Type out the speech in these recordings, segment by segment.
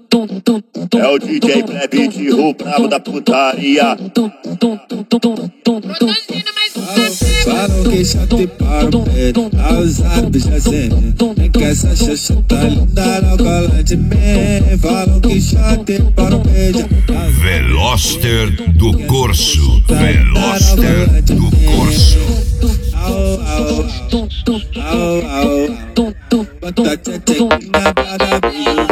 É o DJ Plebe de Ru, bravo da putaria. Falam que já te param, aos árabes já serem. Nem que essa xoxa tá linda, não cola de mim. Falam que já te param, beija. Veloster do Corso. Veloster do Corso. Au, au, au, au, au. Bota tchê na para beijo.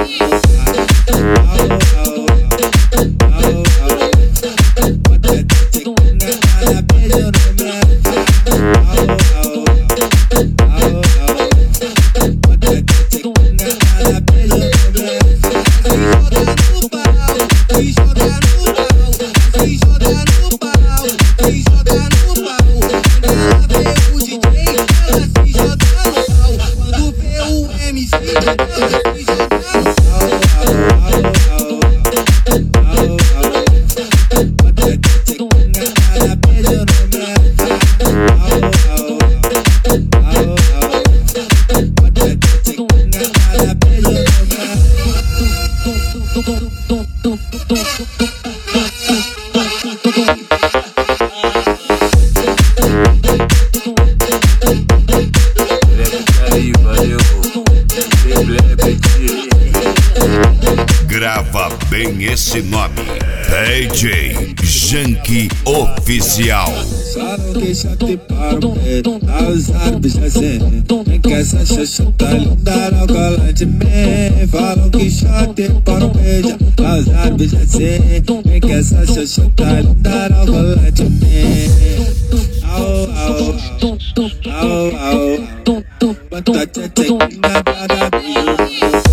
Grava bem esse nome, DJ Janky Oficial. Falam que já te param, aos árabes já serem. Nem que essa xoxa tá linda, não cola de mim. Falam que já te param, beija. Aos árabes já serem. Nem que essa xoxa tá linda, não cola de mim. Au, au, au, au, au. Bota tchê na para beijo.